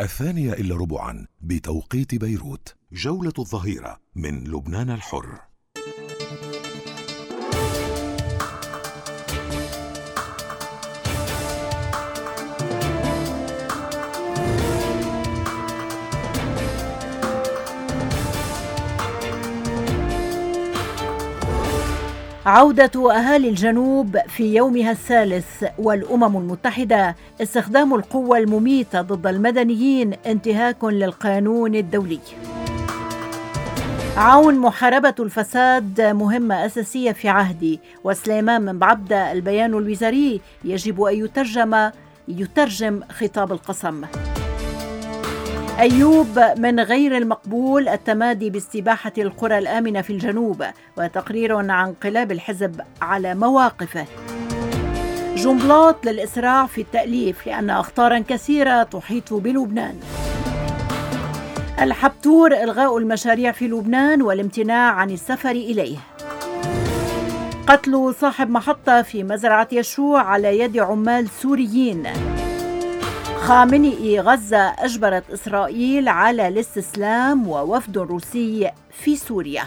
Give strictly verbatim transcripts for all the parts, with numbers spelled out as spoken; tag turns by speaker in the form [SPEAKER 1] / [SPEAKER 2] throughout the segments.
[SPEAKER 1] الثانية إلا ربعا بتوقيت بيروت. جولة الظهيرة من لبنان الحر.
[SPEAKER 2] عودة أهالي الجنوب في يومها الثالث، والأمم المتحدة استخدام القوة المميتة ضد المدنيين انتهاك للقانون الدولي. عون محاربة الفساد مهمة أساسية في عهدي، وسليمان من بعبدة البيان الوزاري يجب أن يترجم يترجم خطاب القسم. أيوب من غير المقبول التمادي باستباحة القرى الآمنة في الجنوب، وتقرير عن انقلاب الحزب على مواقفه. جنبلاط للإسراع في التأليف لأن أخطارا كثيرة تحيط بلبنان. الحبتور إلغاء المشاريع في لبنان والامتناع عن السفر إليه. قتل صاحب محطة في مزرعة يشوع على يد عمال سوريين. خامنئي غزة أجبرت إسرائيل على الاستسلام ووفد روسي في سوريا.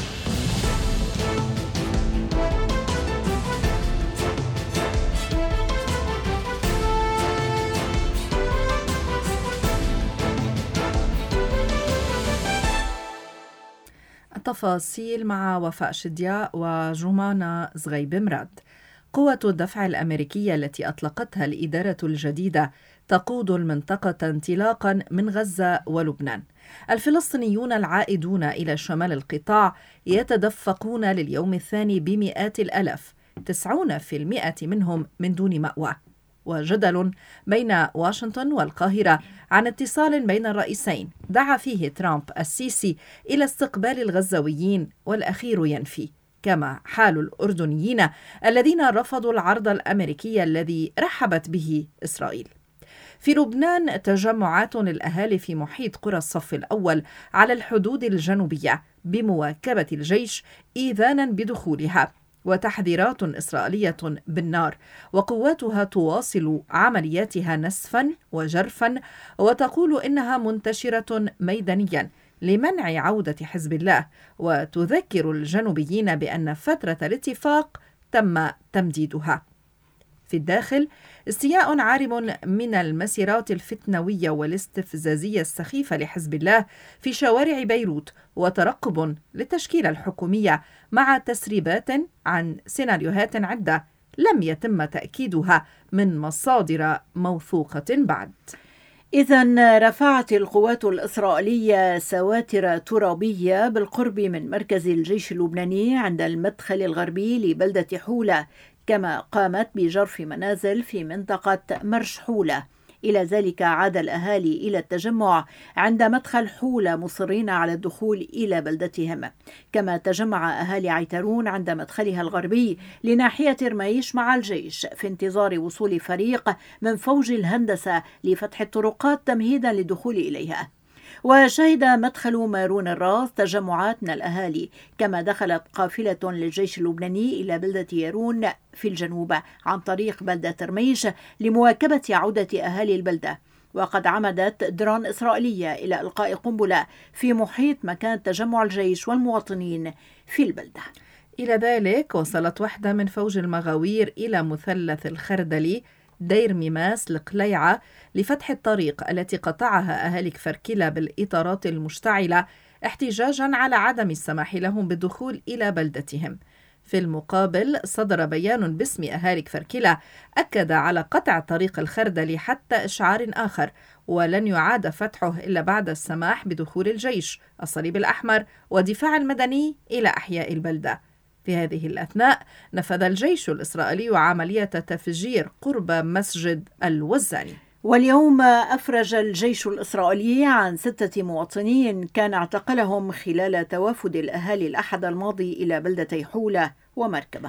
[SPEAKER 3] التفاصيل مع وفاء شدياء وجمانة زغيب مراد. قوة الدفع الأمريكية التي أطلقتها الإدارة الجديدة تقود المنطقة انطلاقا من غزة ولبنان. الفلسطينيون العائدون إلى شمال القطاع يتدفقون لليوم الثاني بمئات الألاف، تسعون في المئة منهم من دون مأوى. وجدل بين واشنطن والقاهرة عن اتصال بين الرئيسين دعا فيه ترامب السيسي إلى استقبال الغزاويين، والأخير ينفي، كما حال الأردنيين الذين رفضوا العرض الأمريكي الذي رحبت به إسرائيل. في لبنان تجمعات الأهالي في محيط قرى الصف الأول على الحدود الجنوبية بمواكبة الجيش إيذانا بدخولها، وتحذيرات إسرائيلية بالنار، وقواتها تواصل عملياتها نسفا وجرفا، وتقول إنها منتشرة ميدانيا لمنع عودة حزب الله، وتذكر الجنوبيين بأن فترة الاتفاق تم تمديدها. في الداخل استياء عارم من المسيرات الفتنوية والاستفزازية السخيفة لحزب الله في شوارع بيروت، وترقب للتشكيلة الحكومية مع تسريبات عن سيناريوهات عدة لم يتم تأكيدها من مصادر موثوقة بعد.
[SPEAKER 2] إذن رفعت القوات الإسرائيلية سواتر ترابية بالقرب من مركز الجيش اللبناني عند المدخل الغربي لبلدة حولة، كما قامت بجرف منازل في منطقة مرش حولة. إلى ذلك عاد الأهالي إلى التجمع عند مدخل حولة مصرين على الدخول إلى بلدتهم، كما تجمع أهالي عيترون عند مدخلها الغربي لناحية رميش مع الجيش في انتظار وصول فريق من فوج الهندسة لفتح الطرقات تمهيدا للدخول إليها. وشهد مدخل مارون الراس تجمعات من الأهالي، كما دخلت قافلة للجيش اللبناني إلى بلدة يارون في الجنوب عن طريق بلدة رميش لمواكبة عودة أهالي البلدة. وقد عمدت درون إسرائيلية إلى إلقاء قنبلة في محيط مكان تجمع الجيش والمواطنين في البلدة.
[SPEAKER 3] إلى ذلك وصلت وحدة من فوج المغاوير إلى مثلث الخردلي دير ميماس القليعة لفتح الطريق التي قطعها أهالي كفركلة بالإطارات المشتعلة احتجاجا على عدم السماح لهم بالدخول إلى بلدتهم. في المقابل صدر بيان باسم أهالي كفركلة أكد على قطع طريق الخردلي حتى إشعار آخر، ولن يعاد فتحه إلا بعد السماح بدخول الجيش، الصليب الأحمر والدفاع المدني إلى أحياء البلدة. في هذه الأثناء نفذ الجيش الإسرائيلي عملية تفجير قرب مسجد الوزاني.
[SPEAKER 2] واليوم أفرج الجيش الإسرائيلي عن ستة مواطنين كان اعتقلهم خلال توافد الأهالي الأحد الماضي إلى بلدتي حولة ومركبة.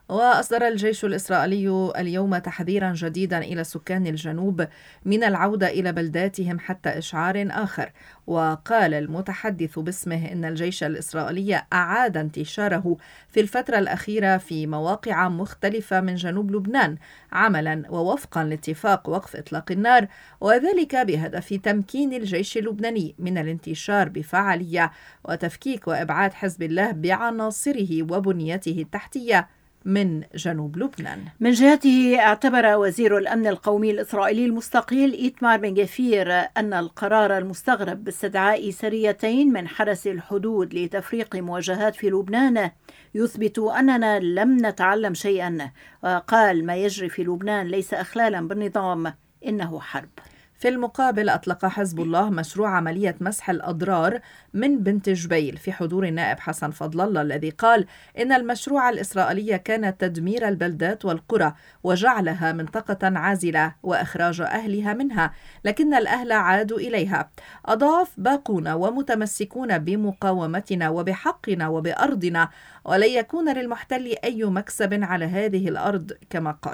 [SPEAKER 3] وأصدر الجيش الإسرائيلي اليوم تحذيرا جديدا إلى سكان الجنوب من العودة إلى بلداتهم حتى إشعار آخر. وقال المتحدث باسمه إن الجيش الإسرائيلي أعاد انتشاره في الفترة الأخيرة في مواقع مختلفة من جنوب لبنان عملا ووفقا لاتفاق وقف إطلاق النار، وذلك بهدف تمكين الجيش اللبناني من الانتشار بفعالية وتفكيك وإبعاد حزب الله بعناصره وبنيته التحتية من جنوب لبنان.
[SPEAKER 2] من جهته اعتبر وزير الأمن القومي الإسرائيلي المستقيل إيتمار بن غفير أن القرار المستغرب باستدعاء سريتين من حرس الحدود لتفريق مواجهات في لبنان يثبت أننا لم نتعلم شيئا، وقال ما يجري في لبنان ليس إخلالا بالنظام، إنه حرب.
[SPEAKER 3] في المقابل أطلق حزب الله مشروع عملية مسح الأضرار من بنت جبيل في حضور النائب حسن فضل الله، الذي قال إن المشروع الإسرائيلي كان تدمير البلدات والقرى وجعلها منطقة عازلة وإخراج أهلها منها، لكن الأهل عادوا إليها. أضاف: باقون ومتمسكون بمقاومتنا وبحقنا وبأرضنا، ولن يكون للمحتل أي مكسب على هذه الأرض كما قال.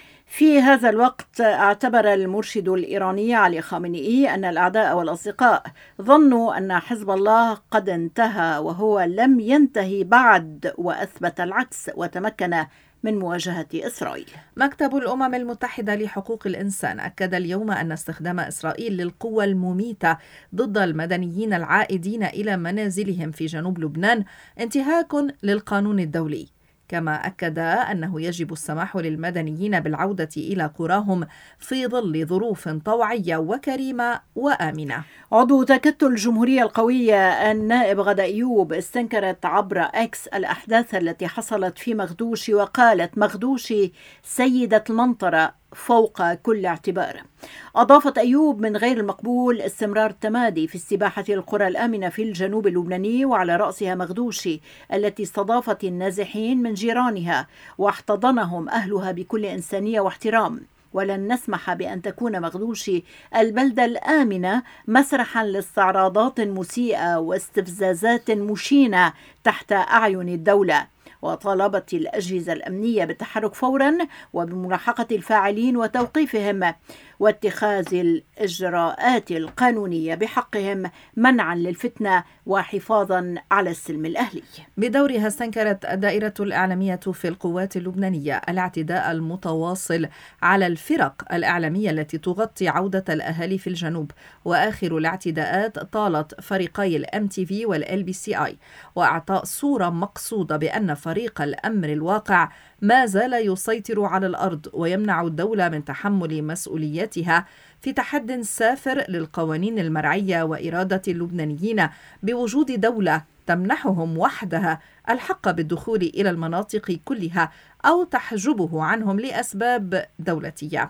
[SPEAKER 2] في هذا الوقت اعتبر المرشد الإيراني علي خامنئي أن الأعداء والأصدقاء ظنوا أن حزب الله قد انتهى وهو لم ينتهي بعد، وأثبت العكس وتمكن من مواجهة إسرائيل.
[SPEAKER 3] مكتب الأمم المتحدة لحقوق الإنسان أكد اليوم أن استخدام إسرائيل للقوى المميتة ضد المدنيين العائدين إلى منازلهم في جنوب لبنان انتهاك للقانون الدولي، كما أكد أنه يجب السماح للمدنيين بالعودة إلى قراهم في ظل ظروف طوعية وكريمة وآمنة.
[SPEAKER 2] عضو تكتل الجمهورية القوية النائب غدا أيوب استنكرت عبر إكس الأحداث التي حصلت في مغدوشي، وقالت: مغدوشي سيدة المنطرة فوق كل اعتبار. أضافت أيوب: من غير المقبول استمرار التمادي في استباحة القرى الآمنة في الجنوب اللبناني، وعلى رأسها مغدوشي التي استضافت النازحين من جيرانها واحتضنهم أهلها بكل إنسانية واحترام. ولن نسمح بأن تكون مغدوشي البلدة الآمنة مسرحا لاستعراضات مسيئة واستفزازات مشينة تحت أعين الدولة. وطالبت الأجهزة الأمنية بالتحرك فورا وبملاحقة الفاعلين وتوقيفهم واتخاذ الإجراءات القانونية بحقهم منعا للفتنة وحفاظا على السلم الأهلي.
[SPEAKER 3] بدورها استنكرت الدائرة الإعلامية في القوات اللبنانية الاعتداء المتواصل على الفرق الإعلامية التي تغطي عودة الأهالي في الجنوب، وآخر الاعتداءات طالت فريقي الام تي في والال بي سي اي، وإعطاء صورة مقصودة بأن فريق الأمر الواقع ما زال يسيطر على الأرض ويمنع الدولة من تحمل مسؤولياتها في تحد سافر للقوانين المرعية وإرادة اللبنانيين بوجود دولة تمنحهم وحدها الحق بالدخول إلى المناطق كلها أو تحجبه عنهم لأسباب دولتية.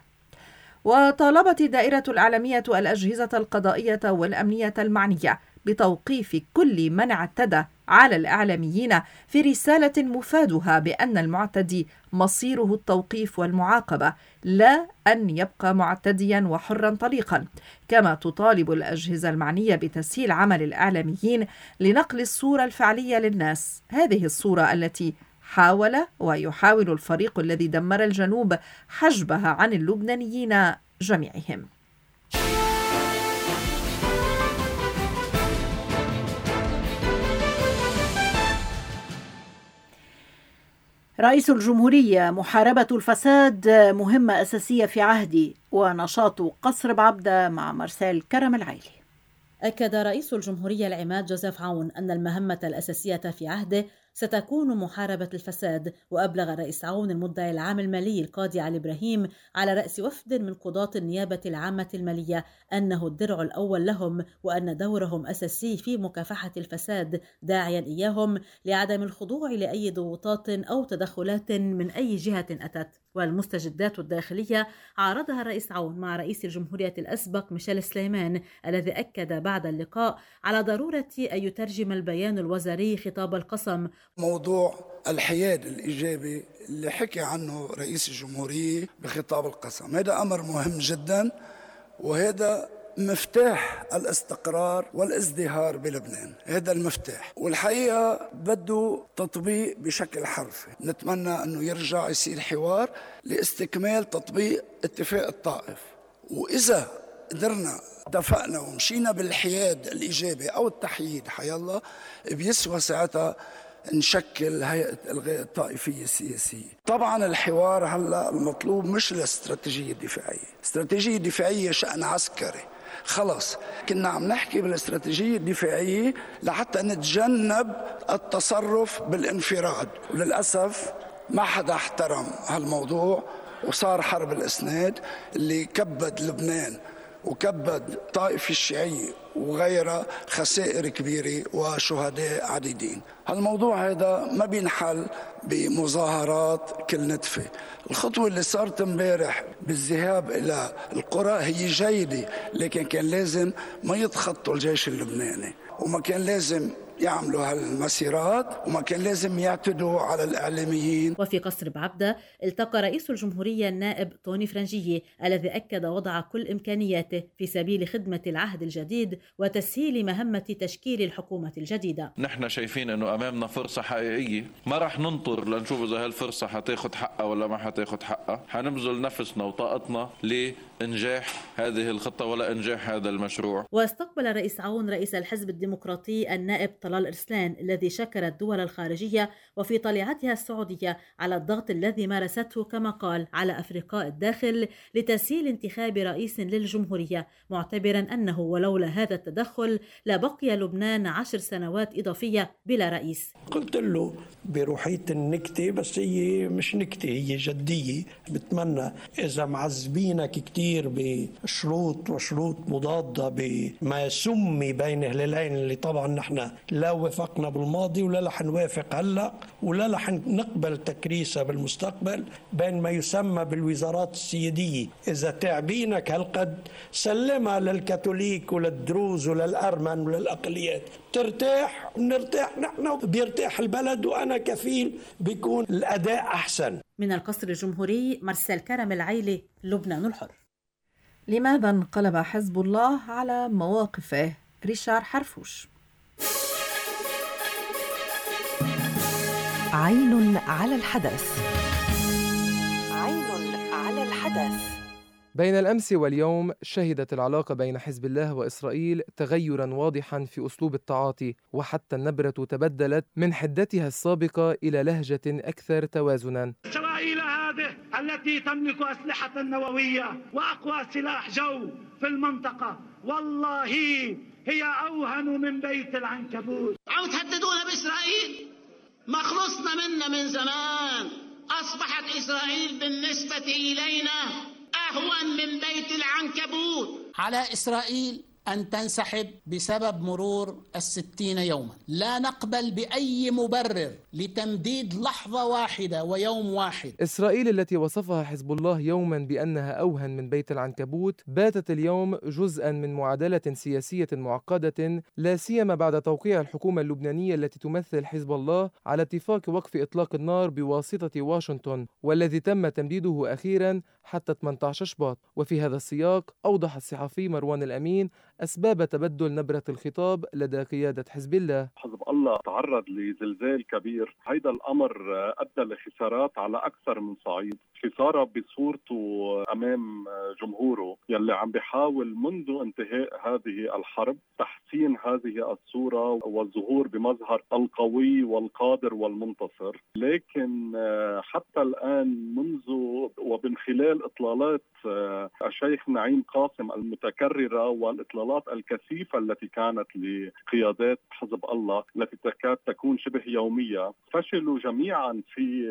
[SPEAKER 3] وطالبت الدائرة الإعلامية الأجهزة القضائية والأمنية المعنية بتوقيف كل من اعتدى على الإعلاميين في رسالة مفادها بأن المعتدي مصيره التوقيف والمعاقبة، لا أن يبقى معتديا وحرا طليقا. كما تطالب الأجهزة المعنية بتسهيل عمل الإعلاميين لنقل الصورة الفعلية للناس، هذه الصورة التي حاول ويحاول الفريق الذي دمر الجنوب حجبها عن اللبنانيين جميعهم.
[SPEAKER 2] رئيس الجمهورية: محاربة الفساد مهمة أساسية في عهدي، ونشاط قصر بعبدة مع مرسال كرم العيلي.
[SPEAKER 4] أكد رئيس الجمهورية العماد جوزيف عون أن المهمة الأساسية في عهده ستكون محاربة الفساد. وأبلغ الرئيس عون المدعي العام المالي القاضي علي إبراهيم على رأس وفد من قضاة النيابة العامة المالية أنه الدرع الأول لهم، وأن دورهم أساسي في مكافحة الفساد، داعيا إياهم لعدم الخضوع لأي ضغوطات أو تدخلات من أي جهة أتت. والمستجدات الداخلية عارضها الرئيس عون مع رئيس الجمهورية الأسبق ميشيل سليمان، الذي أكد بعد اللقاء على ضرورة أن يترجم البيان الوزاري خطاب القسم.
[SPEAKER 5] موضوع الحياد الإيجابي اللي حكي عنه رئيس الجمهورية بخطاب القسم، هذا أمر مهم جدا، وهذا مفتاح الاستقرار والازدهار بلبنان. هذا المفتاح، والحقيقة بده تطبيق بشكل حرفي. نتمنى أنه يرجع يصير حوار لاستكمال تطبيق اتفاق الطائف، وإذا قدرنا اتفقنا ومشينا بالحياد الإيجابي أو التحييد حيالله، بيسوى ساعتها نشكل هيئة إلغاء الطائفية السياسية. طبعا الحوار هلأ المطلوب مش الاستراتيجية الدفاعية. الاستراتيجية الدفاعية شأن عسكري، خلص كنا عم نحكي بالاستراتيجية الدفاعية لحتى نتجنب التصرف بالانفراد، وللأسف ما حدا احترم هالموضوع، وصار حرب الإسناد اللي كبد لبنان وكبد الطائفة الشيعية وغيرها خسائر كبيرة وشهداء عديدين. هالموضوع هذا ما بينحل بمظاهرات كل نتفة. الخطوة اللي صارت امبارح بالذهاب إلى القرى هي جيدة، لكن كان لازم ما يتخطوا الجيش اللبناني، وما كان لازم يعملوا هالمسيرات، وما كان لازم يعتدوا على الإعلاميين.
[SPEAKER 4] وفي قصر بعبدة التقى رئيس الجمهورية النائب طوني فرنجية الذي أكد وضع كل إمكانياته في سبيل خدمة العهد الجديد وتسهيل مهمة تشكيل الحكومة الجديدة.
[SPEAKER 6] نحن شايفين أنه أمامنا فرصة حقيقية، ما رح ننطر لنشوف إذا هالفرصة حتاخد حقها ولا ما حتاخد حقها. حنبذل نفسنا وطاقتنا لإنجاح هذه الخطة ولا إنجاح هذا المشروع.
[SPEAKER 4] واستقبل رئيس عون رئيس الحزب الديمقراطي النائب طلال إرسلان الذي شكر الدول الخارجية وفي طليعتها السعودية على الضغط الذي مارسته كما قال على أفرقاء الداخل لتسهيل انتخاب رئيس للجمهورية، معتبرا أنه ولولا هذا التدخل لبقي لبنان عشر سنوات إضافية بلا رئيس.
[SPEAKER 7] قلت له بروحية النكتة، بس هي مش نكتة، هي جدية. بتمنى إذا معذبينك كتير بشروط وشروط مضادة بما سمي بين هلالين اللي طبعا نحن لا وافقنا بالماضي ولا رح نوافق هلا ولا رح نقبل تكريسها بالمستقبل، بين ما يسمى بالوزارات السيادية. إذا تعبينك هالقد سلمها للكاثوليك وللدروز وللأرمن وللأقليات، ترتاح ونرتاح نحن، بيرتاح البلد، وأنا كفيل بيكون الأداء أحسن.
[SPEAKER 4] من القصر الجمهوري مرسل كرم العيلي، لبنان الحر.
[SPEAKER 3] لماذا انقلب حزب الله على مواقفه؟ ريشار حرفوش.
[SPEAKER 8] عين على الحدث. عين على الحدث.
[SPEAKER 9] بين الأمس واليوم شهدت العلاقة بين حزب الله وإسرائيل تغيراً واضحاً في أسلوب التعاطي، وحتى النبرة تبدلت من حدتها السابقة إلى لهجة أكثر توازناً.
[SPEAKER 10] إسرائيل هذه التي تملك أسلحة نووية وأقوى سلاح جو في المنطقة، والله هي أوهن من بيت العنكبوت.
[SPEAKER 11] عم تهددونا بإسرائيل؟ ما خلصنا منا من زمان. أصبحت إسرائيل بالنسبة إلينا أهون من بيت العنكبوت. على إسرائيل أن تنسحب بسبب مرور الستين يوما. لا نقبل بأي مبرر لتمديد لحظة واحدة ويوم واحد.
[SPEAKER 9] إسرائيل التي وصفها حزب الله يوما بأنها أوهن من بيت العنكبوت باتت اليوم جزءا من معادلة سياسية معقدة، لا سيما بعد توقيع الحكومة اللبنانية التي تمثل حزب الله على اتفاق وقف إطلاق النار بواسطة واشنطن، والذي تم تمديده أخيرا حتى ثمانية عشر شباط. وفي هذا السياق أوضح الصحفي مروان الأمين أسباب تبدل نبرة الخطاب لدى قيادة حزب الله.
[SPEAKER 12] حزب الله تعرض لزلزال كبير، هيدا الأمر أدى لخسارات على أكثر من صعيد. خسارة بصورته أمام جمهوره يلي عم بيحاول منذ انتهاء هذه الحرب تحسين هذه الصورة والظهور بمظهر القوي والقادر والمنتصر، لكن حتى الآن منذ ومن خلال إطلالات الشيخ نعيم قاسم المتكررة والإطلالات الكثيفة التي كانت لقيادات حزب الله التي تكاد تكون شبه يومية، فشلوا جميعا في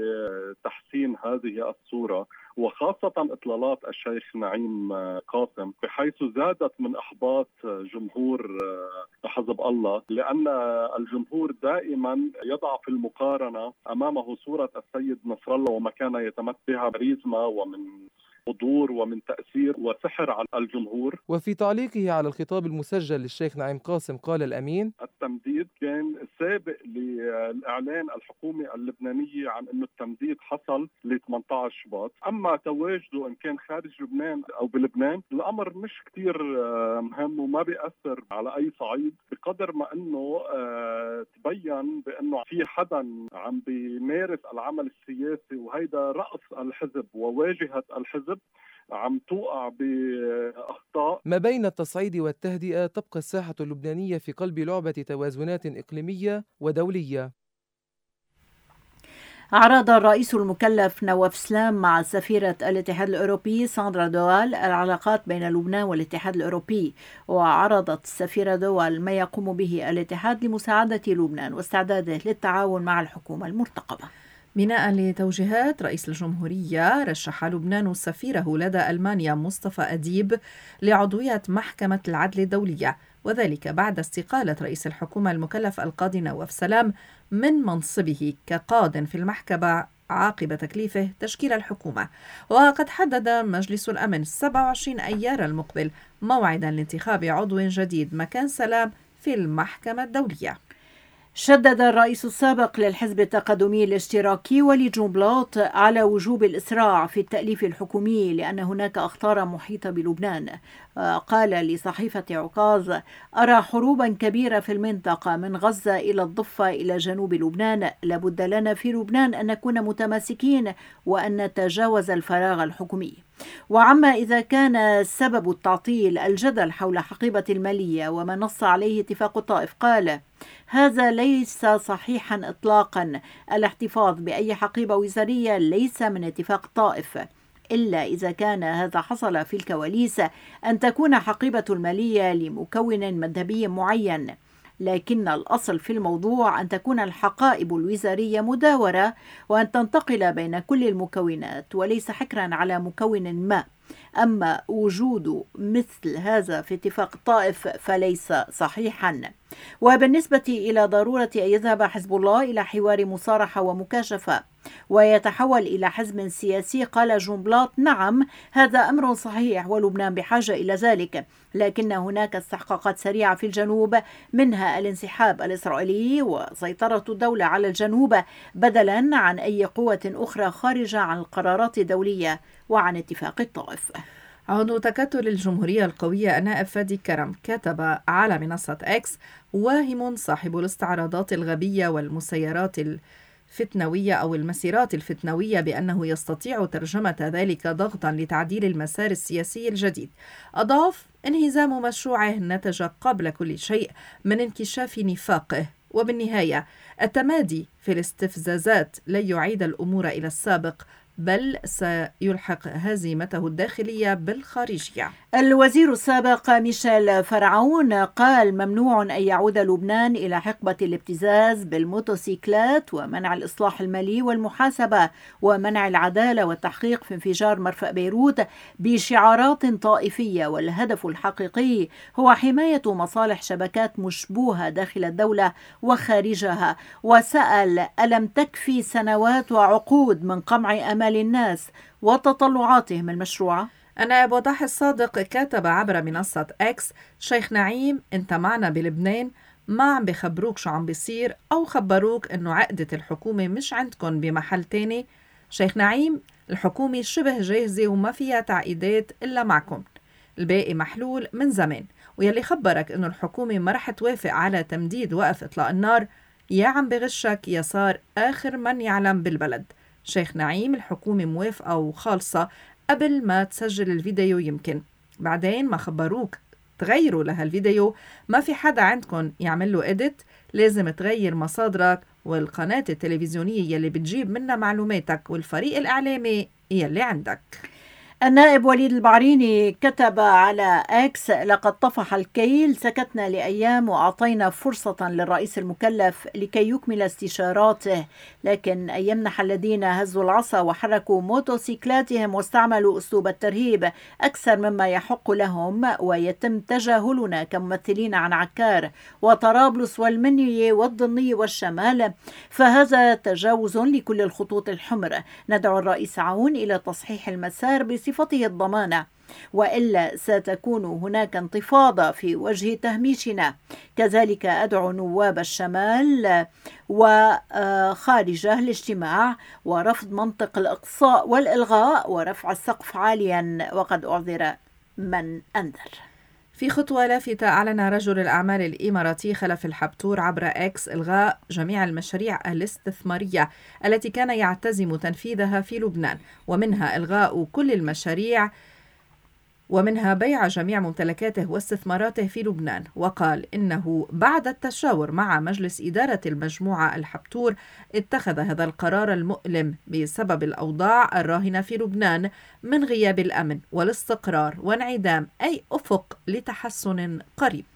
[SPEAKER 12] تحسين هذه الصورة، وخاصة إطلالات الشيخ نعيم قاسم، بحيث زادت من إحباط جمهور حزب الله، لأن الجمهور دائما يضع في المقارنة أمامه صورة السيد نصر الله وما كان يتمثل بها كاريزما ومن حضور ومن تأثير وسحر على الجمهور.
[SPEAKER 9] وفي تعليقه على الخطاب المسجل للشيخ نعيم قاسم قال الأمين:
[SPEAKER 12] التمديد كان سابق للإعلان الحكومي اللبنانية عن أنه التمديد حصل ل ثمانية عشر شباط. أما تواجده إن كان خارج لبنان أو بلبنان الأمر مش كتير مهم وما بيأثر على أي صعيد، بقدر ما أنه تبين بأنه في حدا عم بيمارس العمل السياسي، وهيدا رأس الحزب وواجهة الحزب عم توقع بأخطاء.
[SPEAKER 9] ما بين التصعيد والتهدئة تبقى الساحة اللبنانية في قلب لعبة توازنات إقليمية ودولية.
[SPEAKER 2] أعرض الرئيس المكلف نواف سلام مع سفيرة الاتحاد الأوروبي ساندرا دوال العلاقات بين لبنان والاتحاد الأوروبي، وعرضت السفيرة دوال ما يقوم به الاتحاد لمساعدة لبنان واستعداده للتعاون مع الحكومة المرتقبة.
[SPEAKER 3] بناء لتوجيهات رئيس الجمهورية، رشح لبنان سفيره لدى ألمانيا مصطفى أديب لعضوية محكمة العدل الدولية، وذلك بعد استقالة رئيس الحكومة المكلف القاضي نواف سلام من منصبه كقاض في المحكمة عقب تكليفه تشكيل الحكومة. وقد حدد مجلس الأمن سبعة وعشرين أيار المقبل موعدا لانتخاب عضو جديد مكان سلام في المحكمة الدولية.
[SPEAKER 2] شدد الرئيس السابق للحزب التقدمي الاشتراكي وليد جنبلاط على وجوب الإسراع في التأليف الحكومي لأن هناك أخطار محيطة بلبنان. قال لصحيفة عكاظ: أرى حروبا كبيرة في المنطقة من غزة إلى الضفة إلى جنوب لبنان، لابد لنا في لبنان أن نكون متماسكين وأن نتجاوز الفراغ الحكومي. وعما إذا كان سبب التعطيل الجدل حول حقيبة المالية وما نص عليه اتفاق الطائف، قال: هذا ليس صحيحا إطلاقا. الاحتفاظ بأي حقيبة وزارية ليس من اتفاق طائف، إلا إذا كان هذا حصل في الكواليس أن تكون حقيبة المالية لمكون مذهبي معين، لكن الأصل في الموضوع أن تكون الحقائب الوزارية مداورة وأن تنتقل بين كل المكونات وليس حكرا على مكون ما. أما وجود مثل هذا في اتفاق الطائف فليس صحيحا. وبالنسبة إلى ضرورة أن يذهب حزب الله إلى حوار مصارحة ومكاشفة ويتحول إلى حزب سياسي، قال جنبلاط: نعم، هذا أمر صحيح ولبنان بحاجة إلى ذلك، لكن هناك استحقاقات سريعة في الجنوب، منها الانسحاب الإسرائيلي وسيطرة الدولة على الجنوب بدلا عن أي قوة أخرى خارجة عن القرارات الدولية وعن اتفاق الطائف.
[SPEAKER 3] عضو تكتل الجمهورية القوية النائب فادي كرم كتب على منصة إكس: واهم صاحب الاستعراضات الغبية والمسيرات الفتنوية أو المسيرات الفتنوية بأنه يستطيع ترجمة ذلك ضغطا لتعديل المسار السياسي الجديد. أضاف: انهزام مشروعه نتج قبل كل شيء من انكشاف نفاقه، وبالنهاية التمادي في الاستفزازات لن يعيد الأمور إلى السابق، بل سيلحق هزيمته الداخلية بالخارجية.
[SPEAKER 2] الوزير السابق ميشيل فرعون قال: ممنوع أن يعود لبنان إلى حقبة الابتزاز بالموتوسيكلات ومنع الإصلاح المالي والمحاسبة ومنع العدالة والتحقيق في انفجار مرفأ بيروت بشعارات طائفية، والهدف الحقيقي هو حماية مصالح شبكات مشبوهة داخل الدولة وخارجها. وسأل: ألم تكفي سنوات وعقود من قمع أمال الناس وتطلعاتهم المشروعة؟
[SPEAKER 3] النائب وضاح الصادق كتب عبر منصة إكس: شيخ نعيم، انت معنا بلبنان، ما عم بخبروك شو عم بيصير أو خبروك انه عقدة الحكومة مش عندكم بمحل تاني. شيخ نعيم، الحكومة شبه جاهزة وما فيها تعقيدات إلا معكم، الباقي محلول من زمان. ويلي خبرك انه الحكومة ما رح توافق على تمديد وقف إطلاق النار يا عم بغشك يا صار آخر من يعلم بالبلد. شيخ نعيم، الحكومة موافقة وخالصة قبل ما تسجل الفيديو، يمكن بعدين ما خبروك تغيروا لها الفيديو، ما في حدا عندكم يعمل له إديت، لازم تغير مصادرك والقناة التلفزيونية يلي بتجيب منها معلوماتك والفريق الإعلامي يلي عندك.
[SPEAKER 2] النائب وليد البعريني كتب على إكس: لقد طفح الكيل، سكتنا لأيام وأعطينا فرصة للرئيس المكلف لكي يكمل استشاراته، لكن أن يمنح الذين هزوا العصا وحركوا موتوسيكلاتهم واستعملوا أسلوب الترهيب أكثر مما يحق لهم ويتم تجاهلنا كممثلين عن عكار وطرابلس والمنية والضنية والشمال، فهذا تجاوز لكل الخطوط الحمر. ندعو الرئيس عون إلى تصحيح المسار بصفته الضمانة، وإلا ستكون هناك انتفاضة في وجه تهميشنا. كذلك أدعو نواب الشمال وخارجه الاجتماع ورفض منطق الإقصاء والإلغاء ورفع السقف عاليا، وقد أعذر من أنذر.
[SPEAKER 3] في خطوة لافتة، أعلن رجل الأعمال الإماراتي خلف الحبتور عبر إكس إلغاء جميع المشاريع الاستثمارية التي كان يعتزم تنفيذها في لبنان، ومنها إلغاء كل المشاريع ومنها بيع جميع ممتلكاته واستثماراته في لبنان. وقال إنه بعد التشاور مع مجلس إدارة المجموعة الحبتور اتخذ هذا القرار المؤلم بسبب الأوضاع الراهنة في لبنان من غياب الأمن والاستقرار وانعدام أي أفق لتحسن قريب.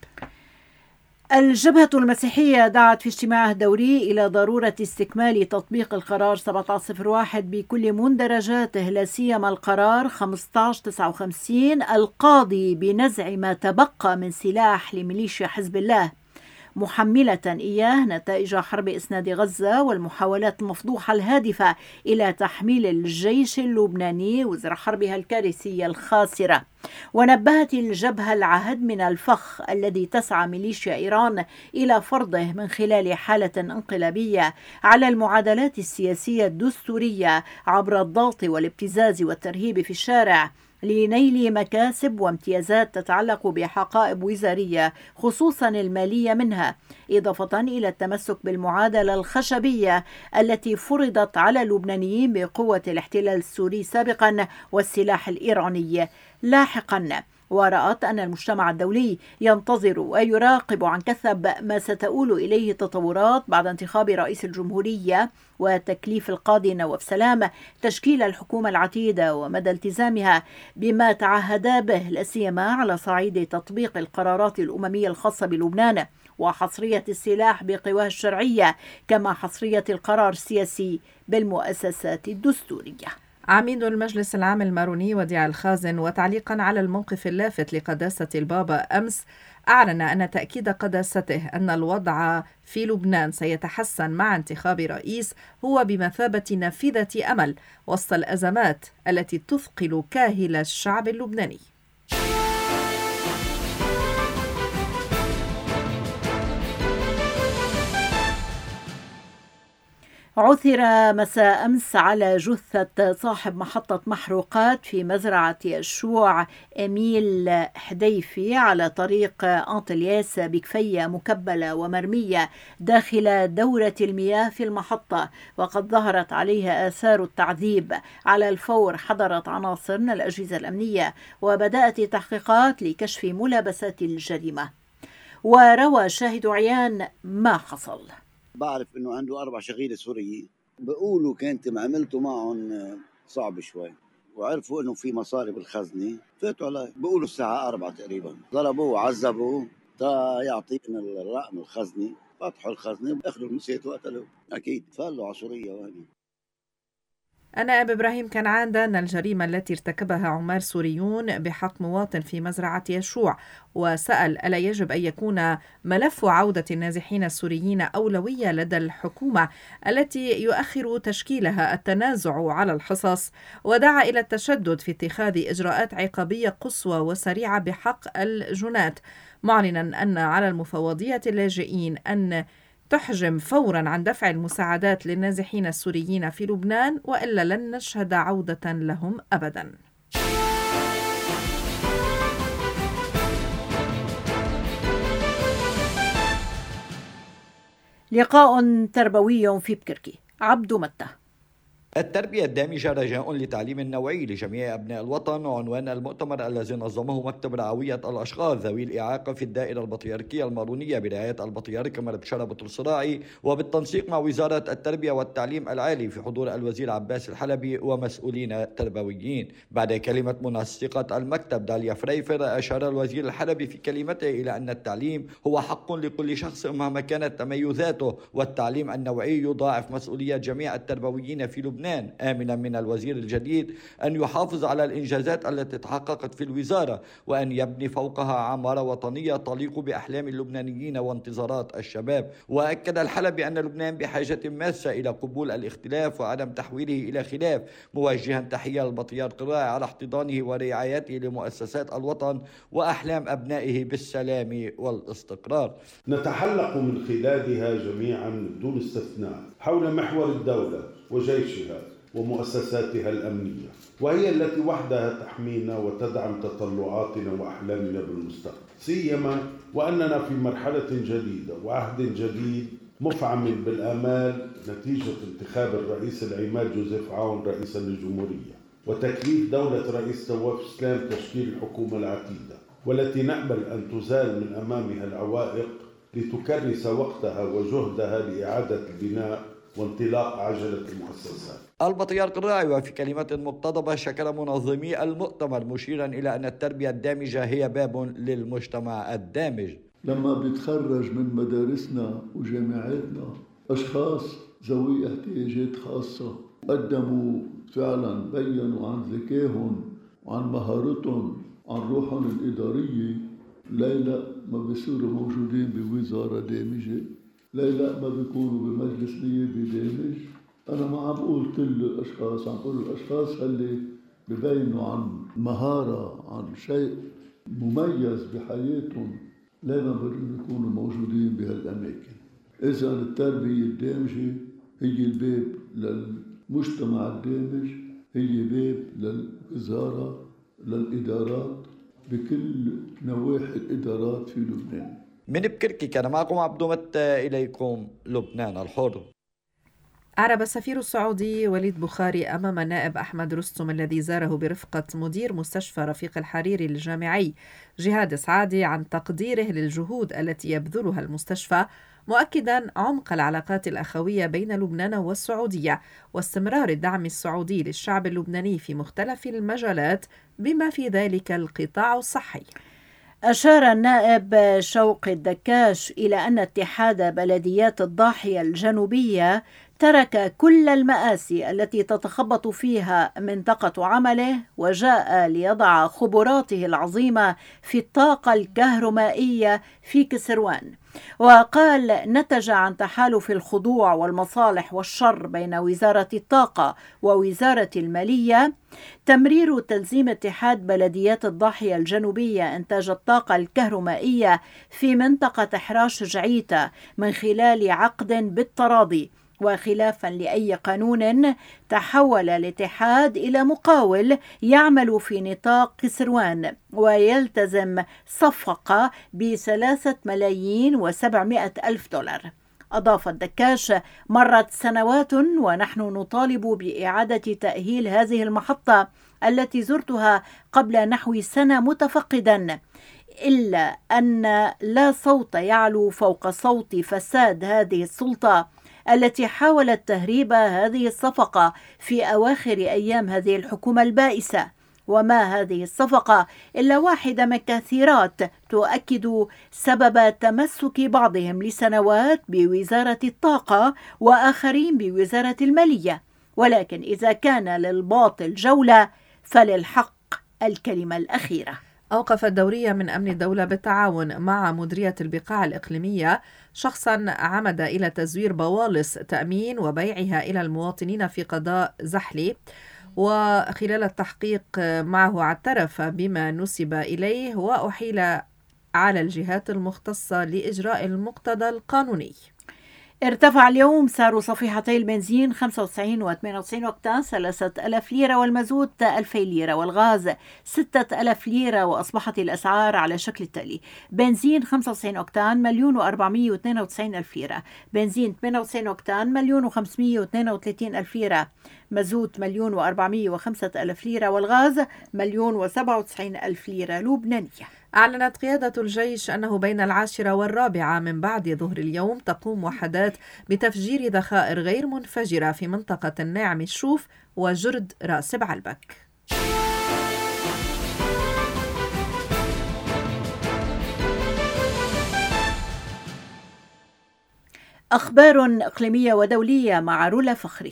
[SPEAKER 2] الجبهة المسيحية دعت في اجتماعها الدوري إلى ضرورة استكمال تطبيق القرار سبعة عشر صفر واحد بكل مندرجاته، لا سيما القرار خمسة عشر تسعة وخمسين القاضي بنزع ما تبقى من سلاح لميليشيا حزب الله، محملة إياه نتائج حرب إسناد غزة والمحاولات المفضوحة الهادفة إلى تحميل الجيش اللبناني وزر حربها الكارثية الخاسرة. ونبهت الجبهة العهد من الفخ الذي تسعى ميليشيا إيران إلى فرضه من خلال حالة انقلابية على المعادلات السياسية الدستورية عبر الضغط والابتزاز والترهيب في الشارع لنيل مكاسب وامتيازات تتعلق بحقائب وزارية خصوصا المالية منها، إضافة إلى التمسك بالمعادلة الخشبية التي فرضت على اللبنانيين بقوة الاحتلال السوري سابقا والسلاح الإيراني لاحقا. ورأت أن المجتمع الدولي ينتظر ويراقب عن كثب ما ستؤول إليه التطورات بعد انتخاب رئيس الجمهورية وتكليف القاضي نواف سلام تشكيل الحكومة العتيدة ومدى التزامها بما تعهدا به، لا سيما على صعيد تطبيق القرارات الأممية الخاصة بلبنان وحصرية السلاح بقواه الشرعية، كما حصرية القرار السياسي بالمؤسسات الدستورية.
[SPEAKER 3] عميد المجلس العام الماروني وديع الخازن، وتعليقا على الموقف اللافت لقداسة البابا أمس، أعلن أن تأكيد قداسته أن الوضع في لبنان سيتحسن مع انتخاب رئيس هو بمثابة نافذة أمل وسط الأزمات التي تثقل كاهل الشعب اللبناني.
[SPEAKER 2] عثر مساء أمس على جثة صاحب محطة محروقات في مزرعة يشوع إميل حديفي على طريق أنطلياس بكفية مكبلة ومرمية داخل دورة المياه في المحطة، وقد ظهرت عليها آثار التعذيب. على الفور حضرت عناصر من الأجهزة الأمنية وبدأت التحقيقات لكشف ملابسات الجريمة. وروى شاهد عيان ما حصل.
[SPEAKER 13] بعرف انه عنده اربع شغيله سوريه، بقولوا كانت معاملته معهم صعب شوي، وعرفوا انه في مصاري بالخزنه، فاتوا عليه بقولوا الساعه أربعة تقريبا، ضربوه وعذبوه تا يعطينا الرقم الخزنه، فتحوا الخزنه واخذوا المسيت وقتلوه، اكيد فالوا على سوريا. وهني
[SPEAKER 3] النائب إبراهيم كنعان دان الجريمة التي ارتكبها عمال سوريون بحق مواطن في مزرعة يشوع، وسأل ألا يجب أن يكون ملف عودة النازحين السوريين أولوية لدى الحكومة التي يؤخر تشكيلها التنازع على الحصص، ودعا إلى التشدد في اتخاذ إجراءات عقابية قصوى وسريعة بحق الجنات، معلنا أن على المفوضية اللاجئين أن تحجم فورا عن دفع المساعدات للنازحين السوريين في لبنان، وإلا لن نشهد عودة لهم أبدا.
[SPEAKER 2] لقاء تربوي في بكركي. عبد متى.
[SPEAKER 14] التربية الدامجة رجاء لتعليم نوعي لجميع أبناء الوطن، عنوان المؤتمر الذي نظمه مكتب رعوية الأشخاص ذوي الإعاقة في الدائرة البطريركية المارونية برعاية البطريرك عمر بشارة بطرسراعي وبالتنسيق مع وزارة التربية والتعليم العالي في حضور الوزير عباس الحلبي ومسؤولين تربويين. بعد كلمة منسقة المكتب داليا فريفر، أشار الوزير الحلبي في كلمته إلى أن التعليم هو حق لكل شخص مهما كانت تميزاته، والتعليم النوعي يضاعف مسؤولية جميع التربويين في لبنان لبنان، آملا من الوزير الجديد أن يحافظ على الإنجازات التي تحققت في الوزارة وأن يبني فوقها عمارة وطنية تليق بأحلام اللبنانيين وانتظارات الشباب. وأكد الحلبي أن لبنان بحاجة ماسة إلى قبول الاختلاف وعدم تحويله إلى خلاف، موجها تحية للبطريرك الراعي على احتضانه ورعايته لمؤسسات الوطن وأحلام أبنائه بالسلام والاستقرار.
[SPEAKER 15] نتحلق من خلالها جميعا بدون استثناء حول محور الدولة وجيشها ومؤسساتها الأمنية، وهي التي وحدها تحمينا وتدعم تطلعاتنا وأحلامنا بالمستقبل، سيما وأننا في مرحلة جديدة وعهد جديد مفعم بالآمال نتيجة انتخاب الرئيس العماد جوزيف عون رئيسا للجمهورية وتكليف دولة رئيس تواف سلام تشكيل الحكومة العتيدة، والتي نأمل أن تزال من أمامها العوائق لتكرس وقتها وجهدها لإعادة البناء وانطلاق عجلة المؤسسات.
[SPEAKER 14] البطريرك الراعي وفي كلمة مقتضبة شكر منظمي المؤتمر مشيرا إلى أن التربية الدامجة هي باب للمجتمع الدامج.
[SPEAKER 16] لما بيتخرج من مدارسنا وجامعاتنا أشخاص ذوي احتياجات خاصة قدموا فعلا بيّنوا عن ذكائهم وعن مهارتهم وعن روحهم الإدارية، ليلة ما بيصيروا موجودين بوزارة دامجة، ليلة ما بيكونوا بمجلس نيابي دامج. أنا ما عم بقول كل الأشخاص، عم بقول الأشخاص اللي ببينوا عن مهارة عن شيء مميز بحياتهم، لما بدهم يكونوا موجودين بهالأماكن. إذا التربية الدامجة هي الباب للمجتمع الدامج، هي باب للوزارة للإدارات بكل نواحي الإدارات في لبنان.
[SPEAKER 14] من بكركي كان معكم عبدو متى، إليكم لبنان الحر.
[SPEAKER 3] أعرب السفير السعودي وليد بخاري أمام النائب أحمد رستم الذي زاره برفقة مدير مستشفى رفيق الحريري الجامعي جهاد سعادي عن تقديره للجهود التي يبذلها المستشفى، مؤكدا عمق العلاقات الأخوية بين لبنان والسعودية واستمرار الدعم السعودي للشعب اللبناني في مختلف المجالات بما في ذلك القطاع الصحي.
[SPEAKER 2] أشار النائب شوقي الدكاش إلى أن اتحاد بلديات الضاحية الجنوبية ترك كل المآسي التي تتخبط فيها منطقة عمله وجاء ليضع خبراته العظيمة في الطاقة الكهرومائية في كسروان. وقال نتج عن تحالف الخضوع والمصالح والشر بين وزارة الطاقة ووزارة المالية تمرير تلزيم اتحاد بلديات الضاحية الجنوبية إنتاج الطاقة الكهرومائية في منطقة حراش جعيتة من خلال عقد بالتراضي، وخلافا لأي قانون تحول الاتحاد إلى مقاول يعمل في نطاق كسروان ويلتزم صفقة بثلاثة ملايين وسبعمائة ألف دولار. أضاف الدكاش مرت سنوات ونحن نطالب بإعادة تأهيل هذه المحطة التي زرتها قبل نحو سنة متفقدا، إلا أن لا صوت يعلو فوق صوت فساد هذه السلطة التي حاولت تهريب هذه الصفقة في أواخر أيام هذه الحكومة البائسة. وما هذه الصفقة إلا واحدة من كثيرات تؤكد سبب تمسك بعضهم لسنوات بوزارة الطاقة وآخرين بوزارة المالية، ولكن إذا كان للباطل جولة فللحق الكلمة الأخيرة.
[SPEAKER 3] أوقف الدورية من أمن الدولة بالتعاون مع مديرية البقاع الإقليمية شخصا عمد إلى تزوير بوالص تأمين وبيعها إلى المواطنين في قضاء زحلي، وخلال التحقيق معه اعترف بما نسب إليه وأحيل على الجهات المختصة لإجراء المقتضى القانوني.
[SPEAKER 2] ارتفع اليوم سعر صفيحتي البنزين خمسة وتسعين وثمانية وتسعين أوكتان ثلاثة آلاف ليرة، والمازوت ألفين ليرة، والغاز ستة آلاف ليرة، وأصبحت الأسعار على شكل التالي: بنزين خمسة وتسعين أوكتان مليون وأربعمائة واثنين وتسعين ألف ليرة، بنزين ثمانية وتسعين أوكتان مليون وخمسمائة واثنين وثلاثين ألف ليرة، مازوت مليون وأربعمائة وخمسة ألف ليرة، والغاز مليون وسبعة وتسعين ألف ليرة لبنانية.
[SPEAKER 3] أعلنت قيادة الجيش أنه بين العاشرة والرابعة من بعد ظهر اليوم تقوم وحدات بتفجير ذخائر غير منفجرة في منطقة الناعم الشوف وجرد رأس بعلبك.
[SPEAKER 2] أخبار إقليمية ودولية مع رولا فخري.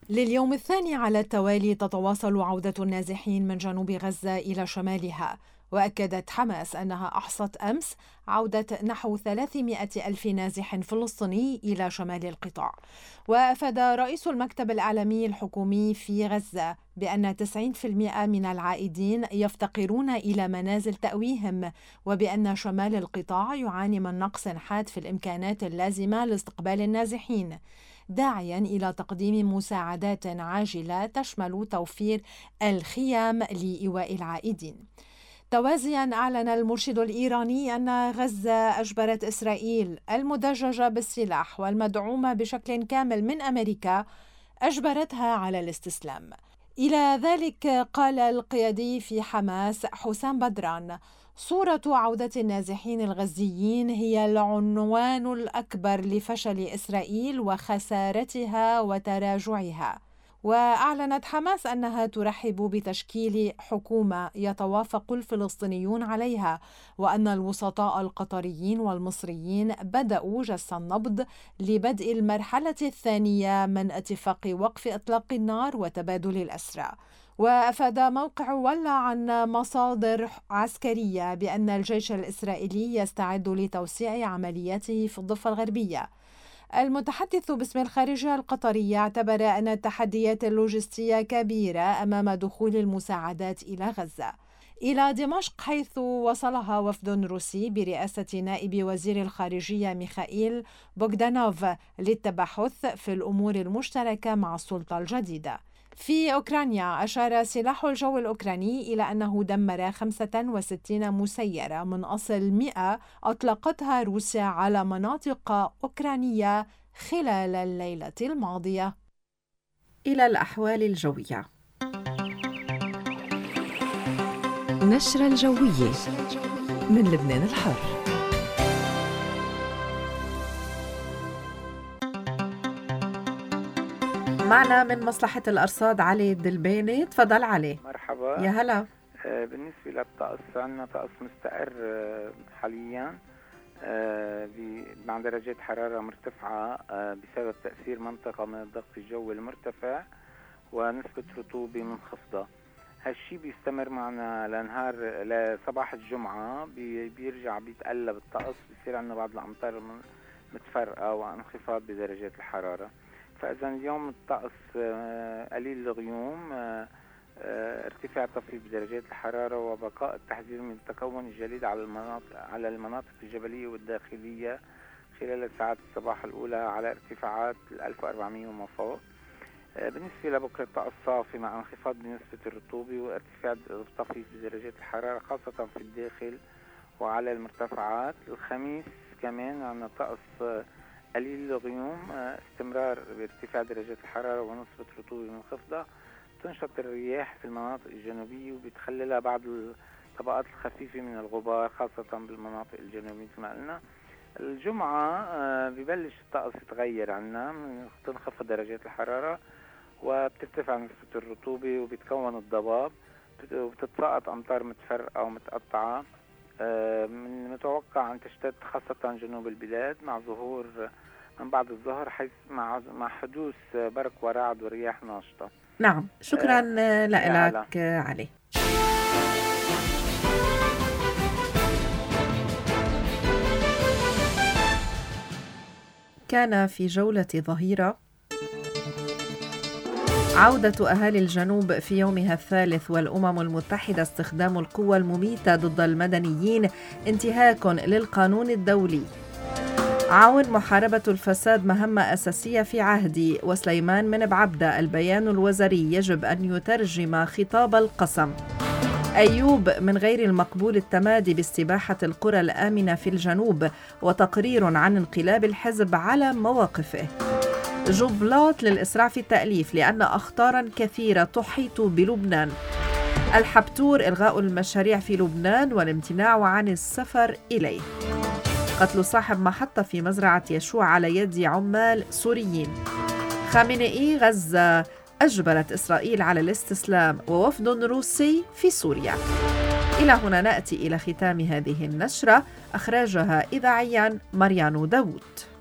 [SPEAKER 17] لليوم الثاني على التوالي تتواصل عودة النازحين من جنوب غزة إلى شمالها، وأكدت حماس أنها أحصت أمس عودة نحو ثلاثمائة ألف نازح فلسطيني إلى شمال القطاع. وأفاد رئيس المكتب الإعلامي الحكومي في غزة بأن تسعين بالمئة من العائدين يفتقرون إلى منازل تأويهم، وبأن شمال القطاع يعاني من نقص حاد في الإمكانات اللازمة لاستقبال النازحين، داعيا إلى تقديم مساعدات عاجلة تشمل توفير الخيام لإيواء العائدين. توازيا أعلن المرشد الإيراني أن غزة أجبرت إسرائيل المدججة بالسلاح والمدعومة بشكل كامل من أمريكا أجبرتها على الاستسلام. إلى ذلك قال القيادي في حماس حسام بدران: صورة عودة النازحين الغزيين هي العنوان الأكبر لفشل إسرائيل وخسارتها وتراجعها. وأعلنت حماس أنها ترحب بتشكيل حكومة يتوافق الفلسطينيون عليها، وأن الوسطاء القطريين والمصريين بدأوا جس النبض لبدء المرحلة الثانية من اتفاق وقف إطلاق النار وتبادل الأسرى. وأفاد موقع ولا عن مصادر عسكرية بأن الجيش الإسرائيلي يستعد لتوسيع عملياته في الضفة الغربية. المتحدث باسم الخارجية القطرية اعتبر أن التحديات اللوجستية كبيرة أمام دخول المساعدات إلى غزة. إلى دمشق حيث وصلها وفد روسي برئاسة نائب وزير الخارجية ميخائيل بوغدانوف للتبحث في الأمور المشتركة مع السلطة الجديدة. في أوكرانيا أشار سلاح الجو الأوكراني إلى أنه دمر خمسة وستين مسيرة من أصل مئة أطلقتها روسيا على مناطق أوكرانية خلال الليلة الماضية.
[SPEAKER 3] إلى الأحوال الجوية.
[SPEAKER 8] نشرة الجوية من لبنان الحر.
[SPEAKER 3] معنا من مصلحة الأرصاد علي الدلباني. تفضل علي.
[SPEAKER 18] مرحبا.
[SPEAKER 3] يا هلا.
[SPEAKER 18] آه بالنسبة للطقس عندنا طقس مستقر آه حاليا آه مع درجات حرارة مرتفعة آه بسبب تأثير منطقة من الضغط الجوي المرتفع ونسبة رطوبة منخفضة. هالشي بيستمر معنا لنهار لصباح الجمعة، بي بيرجع بيتقلب الطقس، بيصير عندنا بعض الأمطار متفرقة وانخفاض بدرجات الحرارة. فإذا اليوم الطقس قليل الغيوم، ارتفاع طفيف بدرجات الحرارة وبقاء التحذير من تكون الجليد على المناطق على المناطق الجبلية والداخلية خلال ساعات الصباح الأولى على ارتفاعات ألف وأربعمائة وما فوق. بالنسبة لبكرة الطقس صافي مع انخفاض بنسبة الرطوبة وارتفاع طفيف بدرجات الحرارة خاصة في الداخل وعلى المرتفعات. الخميس كمان عندنا طقس قليل الغيوم، استمرار بارتفاع درجات الحرارة ونسبة رطوبة منخفضة. تنشط الرياح في المناطق الجنوبية وبتخللها بعض الطبقات الخفيفة من الغبار خاصة بالمناطق الجنوبية مثل ما قلنا. الجمعة ببلش الطقس يتغير عنا، تنخفض درجات الحرارة وبترتفع نسبة الرطوبة وبتكون الضباب وبتتساقط أمطار متفرقة ومتقطعة. من متوقع أن تشتد خاصة جنوب البلاد مع ظهور من بعد الظهر حيث مع مع حدوث برق ورعد ورياح ناشطة.
[SPEAKER 3] نعم، شكرا أه لك علي. كان في جولة ظهيرة عودة أهالي الجنوب في يومها الثالث والأمم المتحدة استخدام القوى المميتة ضد المدنيين انتهاك للقانون الدولي. عون محاربة الفساد مهمة أساسية في عهدي. وسليمان من بعبدة البيان الوزاري يجب أن يترجم خطاب القسم. أيوب من غير المقبول التمادي باستباحة القرى الآمنة في الجنوب وتقرير عن انقلاب الحزب على مواقفه. جبلات للإسراع في التأليف لأن أخطارا كثيرة تحيط بلبنان. الحبتور إلغاء المشاريع في لبنان والامتناع عن السفر إليه. قتل صاحب محطة في مزرعة يشوع على يد عمال سوريين. خامنئي غزة أجبرت إسرائيل على الاستسلام ووفد روسي في سوريا. إلى هنا نأتي إلى ختام هذه النشرة، أخرجها إذاعيا مريانو داوود.